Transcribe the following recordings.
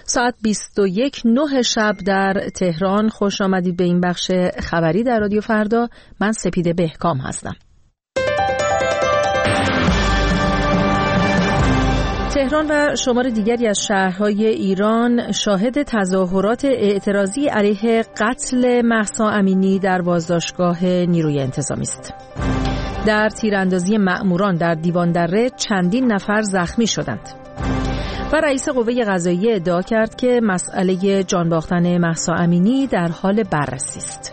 ساعت 21:09 شب در تهران. خوش آمدید به این بخش خبری در رادیو فردا. من سپیده بهکام هستم. تهران و شمار دیگری از شهرهای ایران شاهد تظاهرات اعتراضی علیه قتل مهسا امینی در بازداشتگاه نیروی انتظامی است. در تیراندازی مأموران در دیوان دره چندین نفر زخمی شدند. و رئیس قوه قضاییه ادعا کرد که مسئله جان باختن مهسا امینی در حال بررسی است.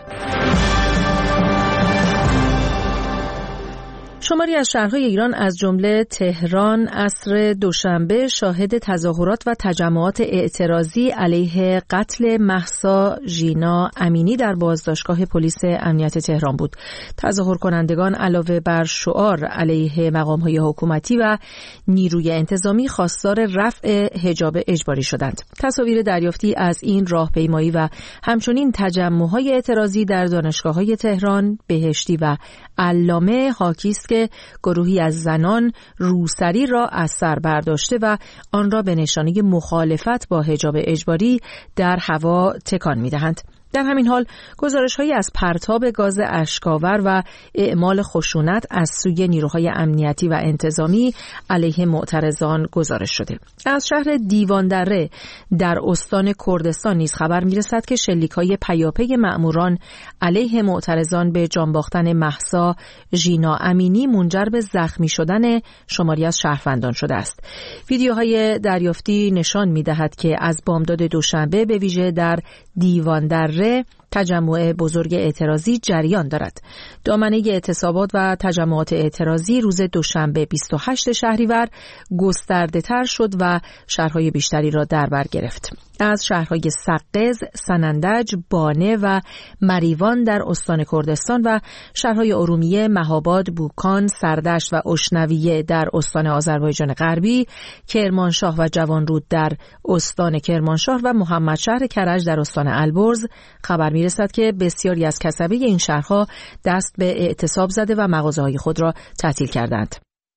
شماری از شهرهای ایران از جمله تهران عصر دوشنبه شاهد تظاهرات و تجمعات اعتراضی علیه قتل مهسا ژینا امینی در بازداشتگاه پلیس امنیت تهران بود. تظاهر کنندگان علاوه بر شعار علیه مقام‌های حکومتی و نیروی انتظامی خواستار رفع حجاب اجباری شدند. تصاویر دریافتی از این راهپیمایی و همچنین تجمع‌های اعتراضی در دانشگاه‌های تهران، بهشتی و علامه حاکی است که گروهی از زنان روسری را از سر برداشته و آن را به نشانه مخالفت با حجاب اجباری در هوا تکان می‌دهند. در همین حال گزارش‌هایی از پرتاب گاز اشک‌آور و اعمال خشونت از سوی نیروهای امنیتی و انتظامی علیه معترضان گزارش شده. از شهر دیوان دره در استان کردستان نیز خبر می‌رسد که شلیک‌های پیاپی مأموران علیه معترضان به جان باختن مهسا ژینا امینی منجر به زخمی شدن شماری از شهروندان شده است. ویدیوهای دریافتی نشان می‌دهد که از بامداد دوشنبه به ویژه در دیوان دره تجمع بزرگ اعتراضی جریان دارد. دامنه اعتصابات و تجمعات اعتراضی روز دوشنبه 28 شهریور گسترده تر شد و شهرهای بیشتری را در بر گرفت. از شهرهای سقز، سنندج، بانه و مریوان در استان کردستان و شهرهای ارومیه، مهاباد، بوکان، سردشت و اشنویه در استان آذربایجان غربی، کرمانشاه و جوانرود در استان کرمانشاه و محمدشهر کرج در استان البرز خبر می‌رسد که بسیاری از کسبه این شهرها دست به اعتصاب زده و مغازه‌های خود را تعطیل کردند.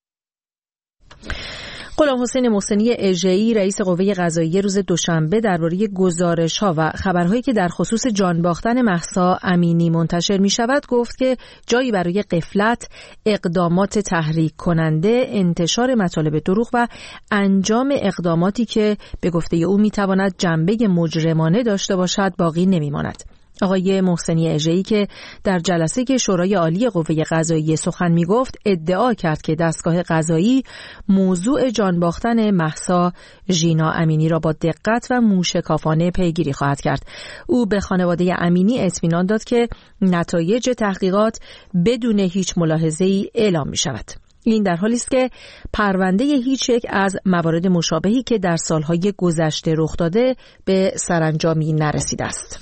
غلام حسین محسنی اژه‌ای رئیس قوه قضاییه روز دوشنبه درباره گزارش‌ها و خبرهایی که در خصوص جان باختن مهسا امینی منتشر می‌شود گفت که جایی برای غفلت، اقدامات تحریک کننده، انتشار مطالب دروغ و انجام اقداماتی که به گفته او می‌تواند جنبه مجرمانه داشته باشد باقی نمی‌ماند. آقای محسنی اژه‌ای که در جلسه شورای عالی قوه قضاییه سخن می‌گفت ادعا کرد که دستگاه قضایی موضوع جان باختن مهسا ژینا امینی را با دقت و موشکافانه پیگیری خواهد کرد. او به خانواده امینی اطمینان داد که نتایج تحقیقات بدون هیچ ملاحظه‌ای اعلام می‌شود. این در حالی است که پرونده هیچ یک از موارد مشابهی که در سالهای گذشته رخ داده به سرانجامی نرسیده است.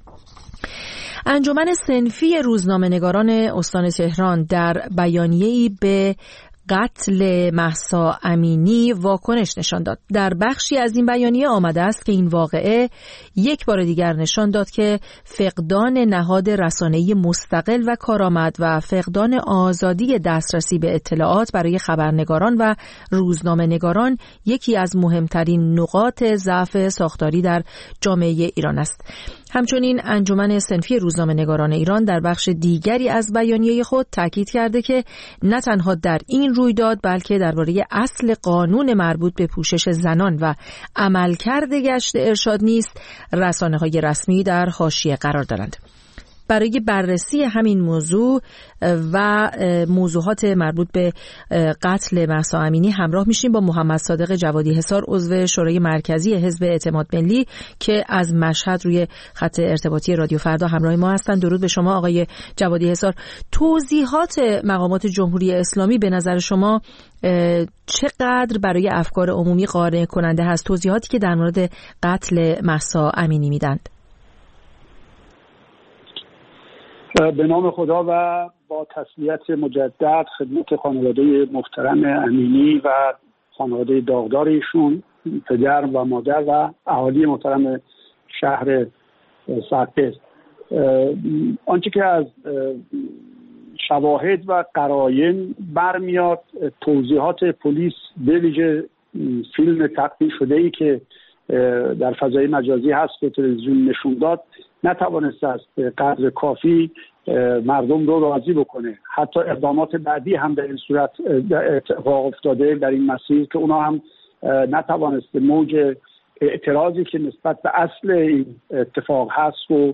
انجمن صنفی روزنامه‌نگاران استان تهران در بیانیه‌ای به قتل مهسا امینی واکنش نشان داد. در بخشی از این بیانیه آمده است که این واقعه یک بار دیگر نشان داد که فقدان نهاد رسانه‌ای مستقل و کارآمد و فقدان آزادی دسترسی به اطلاعات برای خبرنگاران و روزنامه‌نگاران یکی از مهمترین نقاط ضعف ساختاری در جامعه ایران است. همچنین انجمن صنفی روزنامه‌نگاران ایران در بخش دیگری از بیانیه خود تاکید کرده که نه تنها در این رویداد بلکه درباره اصل قانون مربوط به پوشش زنان و عملکرد گشت ارشاد نیست رسانه‌های رسمی در حاشیه قرار دارند. برای بررسی همین موضوع و موضوعات مربوط به قتل مهسا امینی همراه میشیم با محمد صادق جوادی حصار عضو شورای مرکزی حزب اعتماد ملی که از مشهد روی خط ارتباطی رادیو فردا همراه ما هستند. درود به شما آقای جوادی حصار. توضیحات مقامات جمهوری اسلامی به نظر شما چقدر برای افکار عمومی قانع کننده هست؟ توضیحاتی که در مورد قتل مهسا امینی میدند. به نام خدا و با تسلیت مجدد خدمت خانواده محترم امینی و خانواده داغدار ایشون، پدر و مادر و اهالی محترم شهر سقز، آنچه که از شواهد و قرائن برمیاد، توضیحات پلیس به ویژه فیلم تقدیم شده‌ای که در فضای مجازی هست به تلویزیون نشون داد، نتوانسته است به قدر کافی مردم رو راضی بکنه. حتی اقدامات بعدی هم در این صورت اتفاق افتاده در این مسیر که اونا هم نتوانسته موج اعتراضی که نسبت به اصل این اتفاق هست رو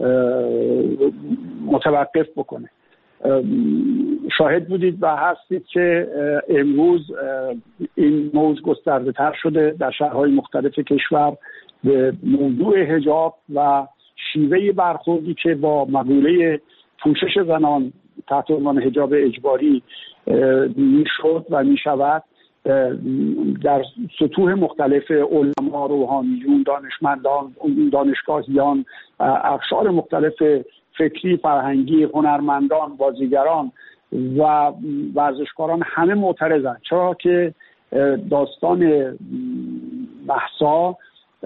متوقف بکنه. شاهد بودید و هستید که امروز این موج گسترده تر شده در شهرهای مختلف کشور به موضوع حجاب و شیوه برخوردی که با مقوله پوشش زنان تحت عنوان حجاب اجباری میشد و میشود در سطوح مختلف علما، روحانیون، دانشمندان، دانشگاهیان، اقشار مختلف فکری، فرهنگی، هنرمندان، بازیگران و ورزشکاران همه معترضند، چرا که داستان مهسا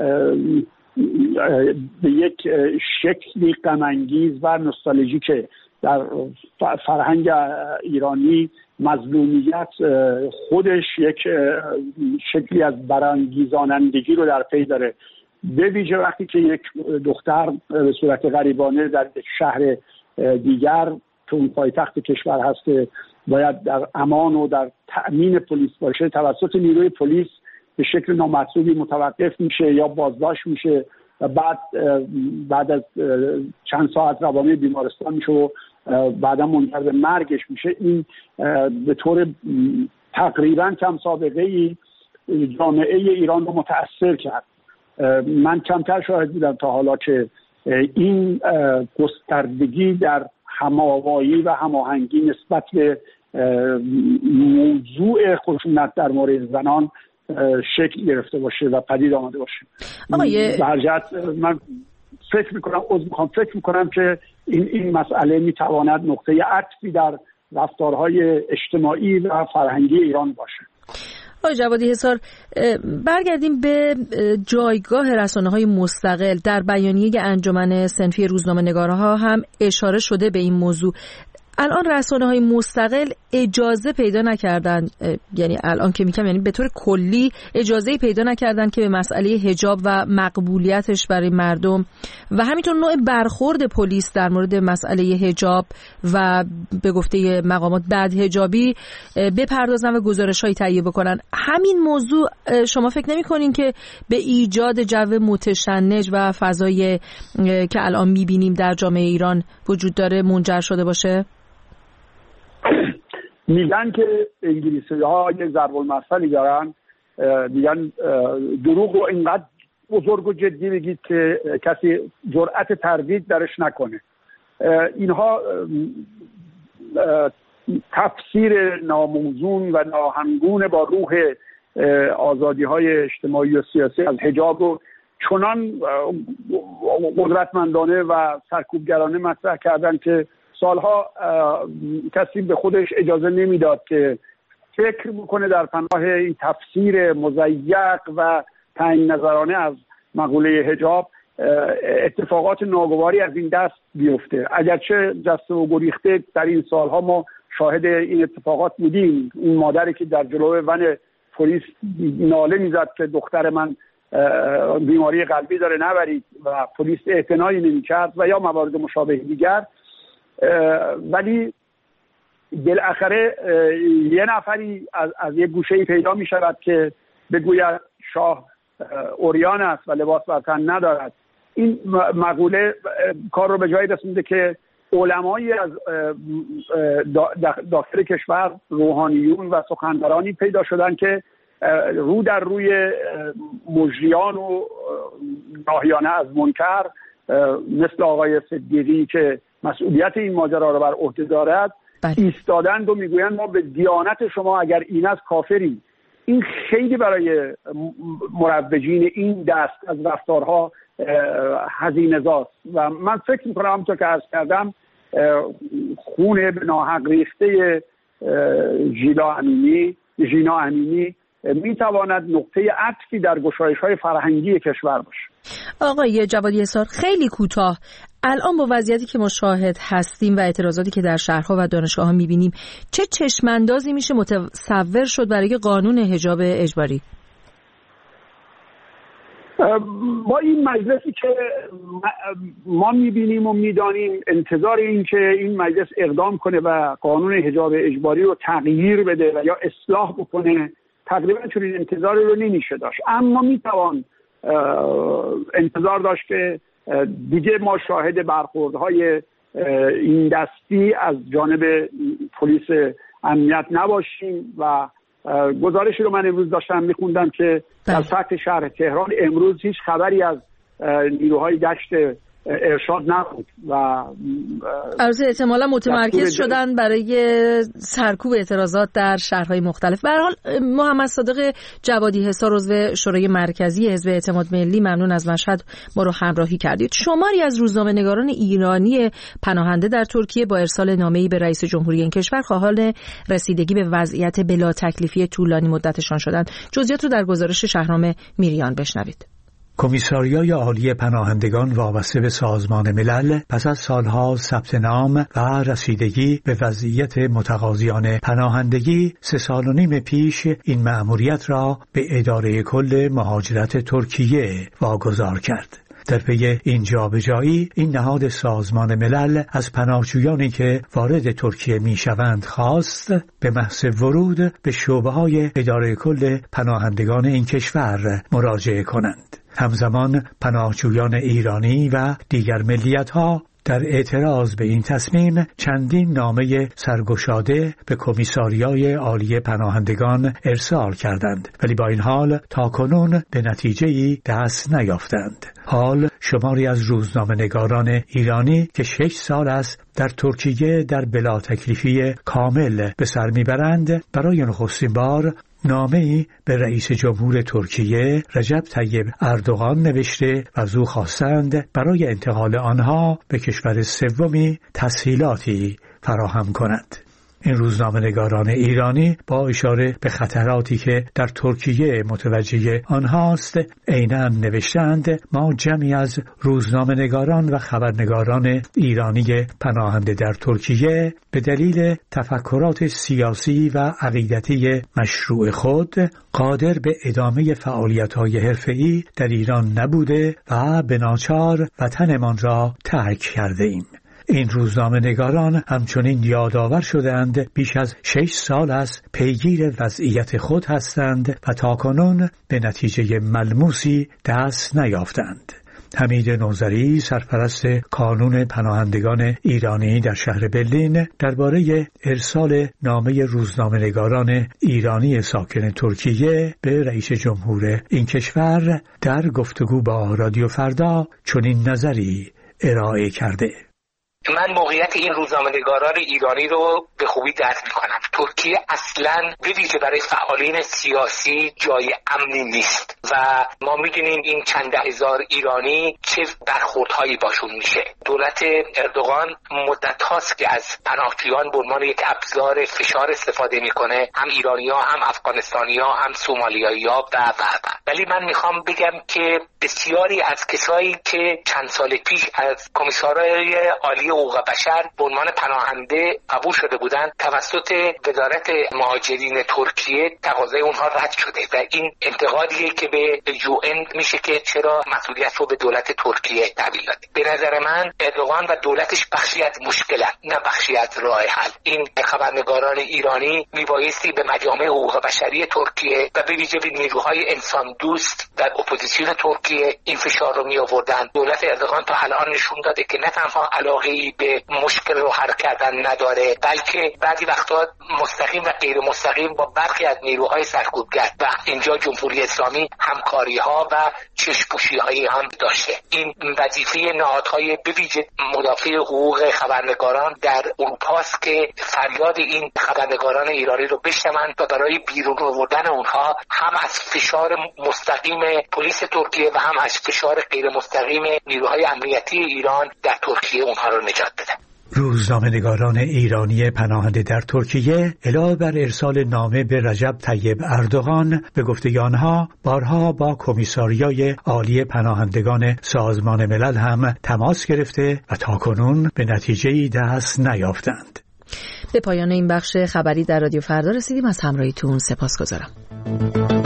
به یک شکلی غم‌انگیز و نوستالژیک در فرهنگ ایرانی مظلومیت خودش یک شکلی از برانگیزانندگی رو در پی داره، به ویژه وقتی که یک دختر به صورت غریبانه در یک شهر دیگر که اون پایتخت کشور هست باید در امان و در تأمین پلیس باشه، توسط نیروی پلیس به شکل نامطلوبی متوقف میشه یا بازداشت میشه و بعد از چند ساعت روانه بیمارستان میشه و بعدا منجر به مرگش میشه. این به طور تقریبا کم سابقه ای جامعه ایران رو متأثر کرد. من کمتر شاهد بودم تا حالا که این گستردگی در هماوایی و هماهنگی نسبت به موضوع خشونت در مورد زنان شکل گرفته باشه و پدید آمده باشه. من فکر میکنم که این مسئله میتواند نقطه عطفی در رفتارهای اجتماعی و فرهنگی ایران باشه. آقای جوادی حصار، برگردیم به جایگاه رسانه‌های مستقل. در بیانیه انجمن صنفی روزنامه‌نگارها هم اشاره شده به این موضوع. الان رسانه‌های مستقل اجازه پیدا نکردن، یعنی الان که میگم یعنی به طور کلی اجازه پیدا نکردن که به مسئله حجاب و مقبولیتش برای مردم و همینطور نوع برخورد پلیس در مورد مسئله حجاب و به گفته مقامات بعد حجابی بپردازن و گزارش‌هایی تهیه بکنن. همین موضوع شما فکر نمی‌کنین که به ایجاد جو متشنج و فضای که الان می‌بینیم در جامعه ایران وجود داره منجر شده باشه؟ میگن که انگلیسی‌ها یک ضرب المثلی دارن، میگن دروغ رو اینقدر بزرگ و جدی بگید که کسی جرأت تردید درش نکنه. اینها تفسیر ناموزون و ناهمگون با روح آزادی‌های اجتماعی و سیاسی از حجاب رو چنان قدرتمندانه و سرکوبگرانه مطرح کردن که سالها کسی به خودش اجازه نمیداد که فکر بکنه در پناه این تفسیر مضیق و تعیین نظرانه از مقوله حجاب اتفاقات ناگواری از این دست بیفته. اگرچه جسته و گریخته در این سالها ما شاهد این اتفاقات بودیم. این مادری که در جلوی ون پلیس ناله میزد که دختر من بیماری قلبی داره نبرید و پلیس اعتنایی نمی‌کرد و یا موارد مشابه دیگر، ولی بالاخره یه نفری از یک گوشه‌ای پیدا می شود که بگوید شاه عریان است و لباس بر تن ندارد. این مقوله کار رو به جایی رسونده که علمایی از داخل کشور، روحانیون و سخنورانی پیدا شدن که رو در روی مجریان و ناهیانه از منکر مثل آقای صدیقی که مسئولیت این ماجرا رو بر عهده دارد ایستادند و میگویند ما به دیانت شما اگر این از کافریم. این خیلی برای مروجین این دست از رفتارها هزینه‌زاست و من فکر میکنم همونطور که عرض کردم خون به ناحق ریخته ژینا امینی میتواند نقطه عطفی در گشایش‌های فرهنگی کشور باشه. آقای جوادی حصار، خیلی کوتاه، الان با وضعیتی که ما شاهد هستیم و اعتراضاتی که در شهرها و دانشگاه‌ها می‌بینیم چه چشم‌اندازی میشه متصور شد برای قانون حجاب اجباری؟ با این مجلسی که ما میبینیم و میدانیم، انتظار این که این مجلس اقدام کنه و قانون حجاب اجباری رو تغییر بده و یا اصلاح بکنه، تقریبا چنین انتظاری رو نمیشه داشت. اما میتوان انتظار داشت که دیگه ما شاهد برخوردهای این دستی از جانب پلیس امنیت نباشیم. و گزارشی رو من امروز داشتم میخوندم که در سطح شهر تهران امروز هیچ خبری از نیروهای گشت ارشاد نبود و البته احتمالا متمرکز شدن برای سرکوب اعتراضات در شهرهای مختلف. به هر حال محمد صادق جوادی حسار، عضو شورای مرکزی حزب اعتماد ملی، ممنون از مشهد ما رو همراهی کردید. شماری از روزنامه‌نگاران ایرانی پناهنده در ترکیه با ارسال نامه‌ای به رئیس جمهوری این کشور خواهان رسیدگی به وضعیت بلا تکلیفی طولانی مدتشان شدند. جزئیات رو در گزارش شهرام میریان بشنوید. کمیساریای عالی پناهندگان وابسته به سازمان ملل پس از سالها ثبت نام و رسیدگی به وضعیت متقاضیان پناهندگی 3.5 سال پیش این مأموریت را به اداره کل مهاجرت ترکیه واگذار کرد. در پی این جابجایی این نهاد سازمان ملل از پناهجویانی که وارد ترکیه میشوند خواست به محض ورود به شعبه‌های اداره کل پناهندگان این کشور مراجعه کنند. همزمان پناهجویان ایرانی و دیگر ملیت‌ها در اعتراض به این تصمیم چندین نامه سرگشاده به کمیساریای عالی پناهندگان ارسال کردند، ولی با این حال تاکنون به نتیجه‌ای دست نیافتند. حال شماری از روزنامه‌نگاران ایرانی که 6 سال است در ترکیه در بلا تکلیفی کامل به سر میبرند، برای نخستین بار نامه‌ای به رئیس جمهور ترکیه رجب طیب اردوغان نوشته و از او خواستند برای انتقال آنها به کشور سومی تسهیلاتی فراهم کند. این روزنامه‌نگاران ایرانی با اشاره به خطراتی که در ترکیه متوجه آنهاست عیناً نوشتند: ما جمعی از روزنامه‌نگاران و خبرنگاران ایرانی پناهنده در ترکیه به دلیل تفکرات سیاسی و عقیدتی مشروع خود قادر به ادامه فعالیت‌های حرفه‌ای در ایران نبوده و به ناچار وطنمان را ترک کرده ایم. این روزنامه‌نگاران همچنین یادآور شدند بیش از 6 سال است پیگیر وضعیت خود هستند و تاکنون به نتیجه ملموسی دست نیافتند. حمید نوذری، سرپرست کانون پناهندگان ایرانی در شهر برلین، درباره ارسال نامه روزنامه‌نگاران ایرانی ساکن ترکیه به رئیس جمهور این کشور در گفتگو با رادیو فردا چنین نظری ارائه کرده: من موقعیت این روزنامه‌نگاران ایرانی رو به خوبی درک می‌کنم. ترکیه اصلاً به ویژه برای فعالین سیاسی جای امنی نیست و ما می‌دونیم این چند ده هزار ایرانی چه برخوردهایی باشون میشه. دولت اردوغان مدت هاست که از پناهجویان به عنوان یک ابزار فشار استفاده می‌کنه، هم ایرانی‌ها، هم افغانستانی‌ها، هم سومالیایی‌ها و ولی من می‌خوام بگم که بسیاری از کسایی که چند سال پیش از کمیسارای عالی حقوق بشر به عنوان پناهنده قبول شده بودند توسط وزارت مهاجرین ترکیه تقاضای اونها رد شده و این انتقادیه که به UN میشه که چرا مسئولیت رو به دولت ترکیه تحویل داده. به نظر من اردوغان و دولتش بخشی از مشکلن نه بخشی از راه حل. این خبرنگاران ایرانی میبایستی به مجامع حقوق بشری ترکیه و به ویژه به نیروهای انسان دوست در اپوزیسیون ترکیه این فشار رو می آوردن. دولت اردوغان تا الان نشون داده که نه تنها علاقه‌ای به مشکل رو حل کردن نداره، بلکه بعضی وقتا مستقیم و غیر مستقیم با برخی از نیروهای سرکوبگر و اینجا جمهوری اسلامی همکاری‌ها و چشم‌پوشی‌هایی هم داشته. این وظیفه نهادهای به ویژه مدافع حقوق خبرنگاران در اروپاست که فریاد این خبرنگاران ایرانی رو بشنون و برای بیرون آوردن اونها هم از فشار مستقیم پلیس ترکیه و هم از فشار غیر مستقیم نیروهای امنیتی ایران در ترکیه اونها رو نجات بدن. روزنامه‌نگاران ایرانی پناهنده در ترکیه علاوه بر ارسال نامه به رجب طیب اردوغان به گفته آنها بارها با کمیساریای عالی پناهندگان سازمان ملل هم تماس گرفته و تاکنون به نتیجه‌ای دست نیافتند. به پایان این بخش خبری در رادیو فردا رسیدیم. از همراهیتون سپاسگزارم.